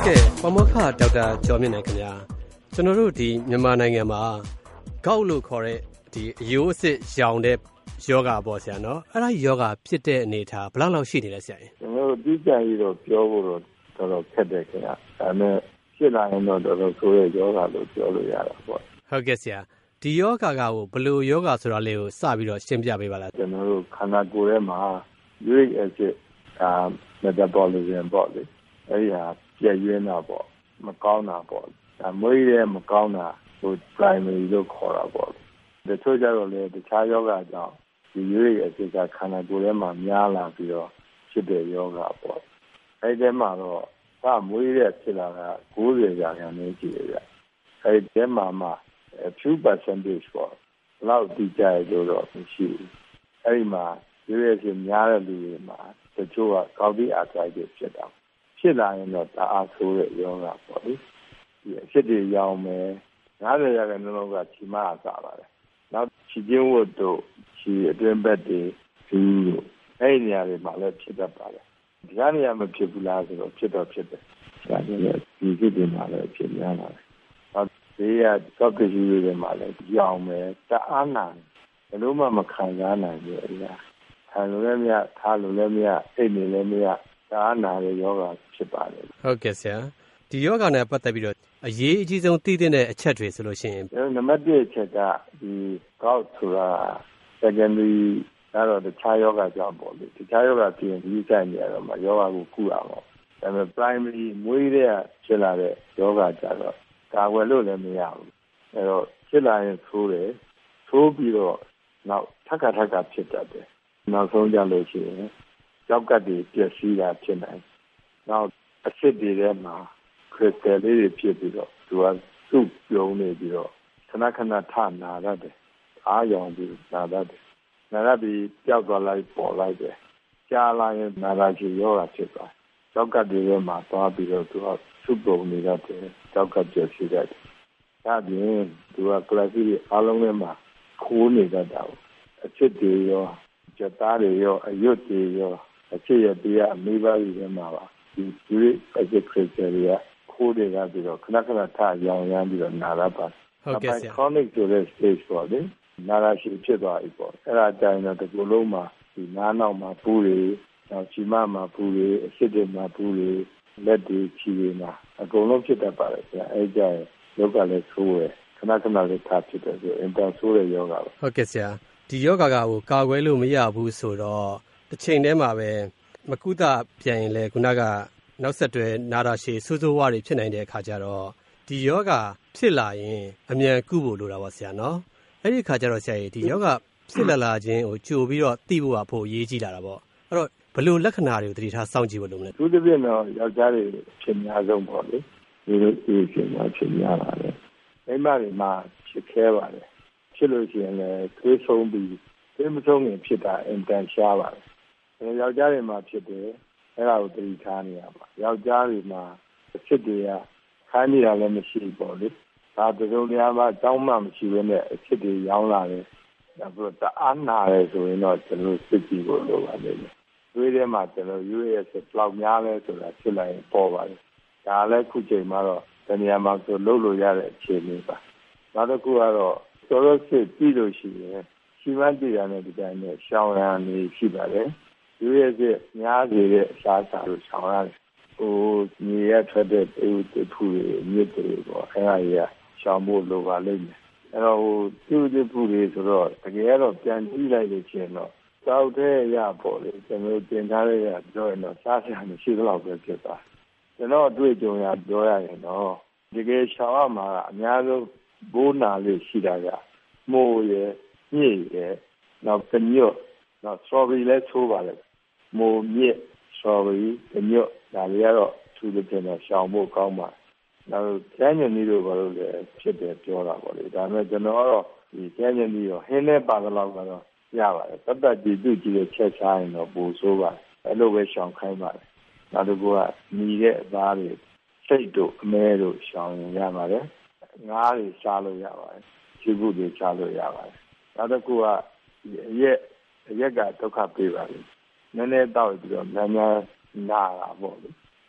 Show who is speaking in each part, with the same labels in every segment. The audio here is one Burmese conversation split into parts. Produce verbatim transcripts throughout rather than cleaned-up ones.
Speaker 1: ကဲ့ပမောက္ခဒေါက်တာကျော်မြင့်နိုင်ခင်ဗျာကျွန်တော်တို့ဒီမြန်မာနိုင်ငံမှာကောက်လို့ခေါ်တဲ့ဒီအယိုးအစစ်ရောင်တဲ့ယောဂပေါ့ဆရာနော်အဲ့ဒါယောဂဖြစ်တဲ့အနေထားဘယ်လောက်လောက်ရှိနေလဲဆရာရင်
Speaker 2: ကျွန်တော်တို့ဒီကြံကြီးတော့ပြောဖို့တော့တော်တော်ခက်တယ်ခင်ဗျာဒါပေမဲ့ဖြစ်လာရင်တော့တော်တော်ဆိုးတဲ့ယောဂလို့ပြောလို့ရတာပေါ့
Speaker 1: ဟုတ်ကဲ့ဆရာဒီယောဂကကိုဘယ်လိုယောဂဆိုတာလေးကိုစပြီးတော့ရှင်းပြပေးပါလား
Speaker 2: ကျွန်တော်တို့ခန္ဓာကိုယ်ထဲမှာ uric acid အာ metabolism ပေါ့လေအဲ့ဒီဟာပြည့်ရင်းတာပေါ့မကောင်းတာပေါ့ဒါမွေးရဲမကောင်းတာဟို primary လို့ခေါ်တာပေါ့တချို့ကြတော့လေတခြားယောဂကြောင့်ဒီ uric acid ကခန္ဓာကိုယ်ထဲမှာများလာပြီးတော့ဖြစ်တဲ့ယောဂပေါ့အဲ့ဒီမှာတော့ဒါမွေးရဲဖြစ်လာတာ၉၀ရာခိုင်နှုန်းရှိတယ်ဗျအဲ့ဒီမှာမှ a few percentage ပေါ့လောက်ဒီကြရတော့မရှိဘူးအဲ့ဒီမှာ uric acid များတဲ့လူတွေမှာတချို့ကကောက်ပြီးအားဆိုင်ဖြစ်တာဖြစ်လာရင်တော့တအားဆိုးတဲ့ယောဂပေါ့လေဒီအဖြစ်တွေရောင်းမယ်၅၀ရာခိုင်နှုန်းလောက်ကချီမအားစားပါတယ်နောက်ချီကျင်းဝတ်တို့ချီအတွင်းဘက်တွေဒီအဲ့ဒီနေရာတွေမှာလည်းဖြစ်တတ်ပါတယ်ဒီကနေရာမဖြစ်ဘူးလားဆိုတော့ဖြစ်တော့ဖြစ်တယ်ဒါကြောင့်ဒီဖြစ်တွေမှာလည်းဖြစ်များလာတယ်နောက်ဒီကကောက်ကကြီးတွေမှာလည်းရောင်းမယ်တအားနာဘယ်လိုမှမခံစားနိုင်ဘူးအဲ့ဒါခံလို့လည်းမရထားလို့လည်းမရအိတ်နေလည်းမရဒါနာရဲ့ယောဂဖြစ်ပါတယ်
Speaker 1: ဟုတ်ကဲ့ဆရာဒီယောဂနဲ့ပတ်သက်ပြီးတော့အရေးအကြီးဆုံးသိတဲ့အချက်တွေဆိုလို့ရှိရင်
Speaker 2: နံပါတ်၁အချက်ကဒီ gout ဆိုတာ secondary ကတော့တခြားယောဂကြောင့်ပေါ့လေတခြားယောဂပြင်ပြီးဆိုင်နေရတော့မှယောဂကိုကုရအောင်ဒါပေမဲ့ primary မွေးတဲ့ဖြစ်လာတဲ့ယောဂကြတော့ကာဝယ်လို့လည်းမရဘူးအဲတော့ဖြစ်လာရင်ဆိုးတယ်ဆိုးပြီးတော့နောက်ထပ်ခါထပ်ခါဖြစ်တတ်တယ်နောက်ဆုံးကြလို့ရှိရင်ကြောက်ကတ်တွေပျက်စီးတာဖြစ်နိုင်နောက်အဆစ်တွေထဲမှာခရစ်စတယ်လေးတွေဖြစ်ပြီးတော့သူကစုပြုံးနေပြီးတော့ခဏခဏထနာရတယ်အားရောင်ပြီးနာရတယ်နာရပြီးပျောက်သွားလိုက်ပေါ်လိုက်တယ်ကြာလာရင်နာရချီယောဂဖြစ်သွားကြောက်ကတ်တွေထဲမှာသွားပြီးတော့သူကစုပြုံးနေရတယ်ကြောက်ကတ်ပျက်စီးတယ်ဒါပြင်သူကကလပ်ကြီးအားလုံးထဲမှာခိုးနေတတ်တာအချစ်တွေရောကြသားတွေရောအရွတ်တွေရောအချစ်ရတရားအမိဘကြီးထဲမှာပါဒီ uric acid crystal တွေကခိုးတွေကပြီးတော့ခဏခဏထရောင်ရမ်းပြီးတော့နာရပါ
Speaker 1: ဟုတ်ကဲ့ဆရာ
Speaker 2: chronic ဆိုတဲ့ stage ပေါ့လေနာရရှိဖြစ်သွားပြီပေါ့အဲ့ဒါတိုင်းတော့ဒီလိုလုံးမှာဒီနားနောက်မှာပူတွေနောက်ချီမမှာပူတွေအချစ်တွေမှာပူတွေလက်တွေချီတွေမှာအကုန်လုံးဖြစ်တတ်ပါတယ်ဆရာအဲ့ကြရင်ယောဂလည်းဆိုးရခဏခဏလေးထဖြစ်တယ်ဆိုအင်တာဆိုးတဲ့ယောဂပါ
Speaker 1: ဟုတ်ကဲ့ဆရာဒီယောဂကကိုကာကွယ်လို့မရဘူးဆိုတော့တစ်ချိန်တည်းမှာပဲမကုသပြန်ရင်လည်းခုနကနောက်ဆက်တွဲနာတာရှည်ဆိုးဆိုးဝါးတွေဖြစ်နိုင်တဲ့အခါကျတော့ဒီယောဂဖြစ်လာရင်အမြန်ကုဖို့လိုတာပါဆရာနော်အဲ့ဒီအခါကျတော့ဆရာကြီးဒီယောဂဖြစ်လာလာခြင်းကိုကြိုပြီးတော့သိဖို့ကဖို့အရေးကြီးလာတာပေါ့အဲ့တော့ဘယ်လိုလက္ခဏာတွေကိုသတိထားစောင့်ကြည့်ဖို့လိုမလဲ
Speaker 2: သူတစ်ပြည့်တော့ယောက်ျားတွေဖြစ်များဆုံးပေါ့လေဒီလိုအေးဖြစ်များဖြစ်များလာတယ်မိန်းမတွေမှာဖြစ်ခဲပါတယ်ဖြစ်လို့ရှိရင်လည်းသွေးဆုံးပြီးသွေးမဆုံးရင်ဖြစ်တာအင်တန်ရှားပါတယ်အဲယောက်ျားတွေမှာဖြစ်တယ်အဲ့ဒါကိုသတိထားနေရပါယောက်ျားတွေမှာဖြစ်တွေကခိုင်းနေတာလည်းမရှိပေါ့လေဒါတစုံတရာမှတောင်းမှမရှိဘဲနဲ့အဖြစ်တွေရောင်းလာတယ်ဒါဆိုတော့တအားနာတယ်ဆိုရင်တော့ကျွန်တော်စစ်ကြည့်ဖို့လိုပါလိမ့်မယ်သွေးထဲမှာကျွန်တော် uric acid လောက်များလဲဆိုတာဖြစ်လာရင်ပေါ်ပါတယ်ဒါလည်းခုချိန်မှာတော့တနေရာမှာဆိုလုပ်လို့ရတဲ့အခြေအနေပါနောက်တစ်ခုကတော့တော်တော်စစ်ကြည့်လို့ရှိရင်ရှိမှန်းတည်ရတဲ့ဒီတိုင်းနဲ့ရှောင်းရံနေရှိပါတယ်uric acidများစေတဲ့အစားအစာကိုရှောင်ရတယ်ဟိုမြေရထွက်တဲ့တူတူဖူတွေမြစ်တွေပေါ့အဲ့ဒါကြီးကရှောင်ဖို့လိုပါလိမ့်မယ်အဲ့တော့ဟိုတူတူဖူတွေဆိုတော့တကယ်တော့ပြန်ကြည့်လိုက်လို့ရှိရင်တော့တောက်တဲ့ရပေါ့လေကျွန်တော်တင်ထားတဲ့ရပြောရင်တော့စားစရာမရှိတော့ပဲဖြစ်သွားကျွန်တော်အတွေ့အကြုံရပြောရရင်တော့တကယ်ရှောင်ရမှာအများဆုံးဘိုးနာလေးရှိတာကမိုးရယ်ညစ်ရယ်နောက်ကညွတ်နောက် strawberry လည်းချိုးပါလေမိုးမြစ် strawberry ညွတ်ဒါတွေကတော့သူ့တဲ့နဲ့ရှောင်ဖို့ကောင်းပါနောက်ကျန်းကျင်ကြီးတို့ဘာလို့လဲဖြစ်တယ်ပြောတာပေါ့လေဒါပေမဲ့ကျွန်တော်ကတော့ဒီကျန်းကျင်ကြီးရောဟင်းနဲ့ပါတော့ကတော့ရပါတယ်တတ်တတ်ကြည့်သူ့ကြည့်တဲ့ချက်စားရင်တော့ပိုဆိုးပါတယ်အဲ့လိုပဲရှောင်ခိုင်းပါတယ်နောက်တစ်ခုကညီတဲ့အသားတွေစိတ်တို့အမဲတို့ရှောင်ရင်ရပါတယ်ငါးတွေစားလို့ရပါတယ်ခြေကုပ်တွေစားလို့ရပါတယ်နောက်တစ်ခုကအရက်အရက်ကဒုက္ခပေးပါလိမ့်နည်းနည်းတောက်ပြီးတော့များများနာတာပေါ့လေ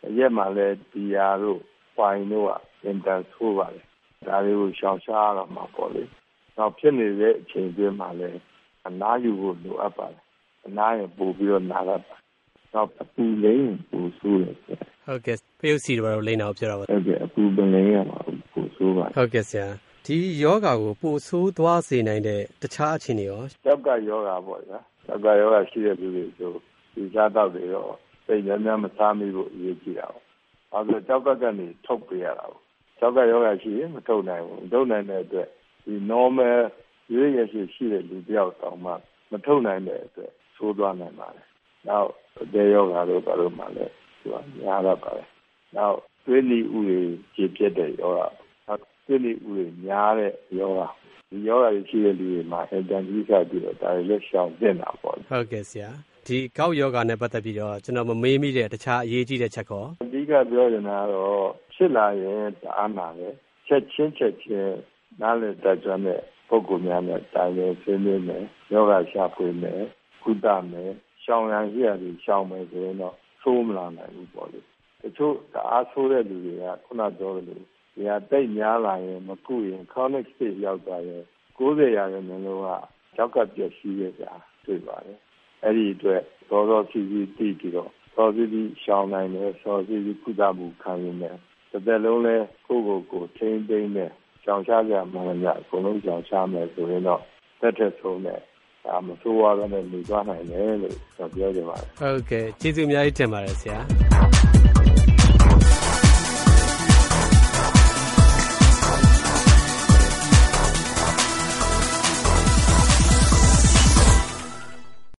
Speaker 2: ရက်မှလည်းဒီယာတို့ဝိုင်းတို့ကအင်တန်ဆိုးပါလေဒါတွေကိုရှောင်ရှားရမှာပေါ့လေနောက်ဖြစ်နေတဲ့အချိန်တွင်းမှာလည်းအနားယူဖို့လိုအပ်ပါတယ်အနားရင်ပို့ပြီးတော့နားရပါနောက်အပူလိမ့်ပူဆိုးတယ်
Speaker 1: ဟုတ်ကဲ့ဖျုပ်စီတော့လိမ့်အောင်ပြောတာပါ
Speaker 2: ဟုတ်ကဲ့အပူပလိမ့်ရမှာပူဆိုးပါ
Speaker 1: ဟုတ်ကဲ့ဆရာဒီယောဂါကိုပိုဆိုးသွားစေနိုင်တဲ့တခြားအခြေအနေရော
Speaker 2: ကျောက်ကယောဂါပေါ့ဗျာကျောက်ကယောဂါရှိတဲ့လူတွေဆိုဒီစားတော့တွေတော့စိတ်များများမစားမိဖို့အရေးကြီးတာပေါ့အဲဒါကျောက်ကကနေထုတ်ပေးရတာပေါ့ကျောက်ကယောဂါရှိရင်မထုတ်နိုင်ဘူးမထုတ်နိုင်တဲ့အတွက်ဒီ normal ရွေးရရှိရှိတဲ့လူတယောက်တောင်မှမထုတ်နိုင်တဲ့အတွက်ဆိုးသွားနိုင်ပါတယ်နောက်ဒေယောဂါတို့ဘာလို့မှလည်းသူကများတော့ပါတယ်နောက်သွေးနီဥတွေခြေပြတ်တဲ့ယောဂါသွေးနီဥတွေများတဲ့ယောဂါဒီယောဂါရှိတဲ့လူတွေမှာအင်တန်ကြီးစားပြီးတော့ဒါတွေလက်ရှောင်တင်တာပေါ့
Speaker 1: ဟုတ်ကဲ့ဆရာဒီကောက်ယောဂါနဲ့ပတ်သက်ပြီးတော့ကျွန်တော်မမေးမိတဲ့တခြားအရေးကြီးတဲ့ချက်ကော
Speaker 2: အဓိကပြောချင်တာကတော့ဖြစ်လာရင်တအားနာတယ်ချက်ချင်းချက်ချင်းနားလည်တတ်ကြတဲ့ပုဂ္ဂိုလ်များနဲ့တိုင်ပင်ဆွေးနွေးမယ်ယောဂရှာဖွေမယ်ကုသမယ်ရှောင်ရန်ရှိရတယ်ရှောင်မယ်ဆိုရင်တော့ဆိုးမလာနိုင်ဘူးပေါ့လေတချို့တအားဆိုးတဲ့လူတွေကခုနပြောသလိုဒီဟာတိတ်များလာရင်မကုရင် chronic stage ရောက်သွားရင်၉၀ရာခိုင်နှုန်းကကြောက်ကပြည့်စည်ရတာတွေ့ပါတယ်အဲ့ဒီအတွက်သောသောစီစီတည်ပြီးတော့သောစီစီရှောင်နိုင်တယ်သောစီစီကုသမှုခံယူမယ်တစ်သက်လုံးလဲကိုယ့်ကိုယ်ကိုထိန်းသိမ်းတယ်ရှောင်ရှားကြမှန်ကြအကုန်လုံးရှောင်ရှားမယ်ဆိုရင်တော့သက်သက်ဆုံးနဲ့ဒါမဆိုးရတော့လည်းနေသွားနိုင်တယ်လို့ပြောကြပါတယ်
Speaker 1: ဟုတ်ကဲ့ကျေးဇူးအများကြီးတင်ပါတယ်ဆရာ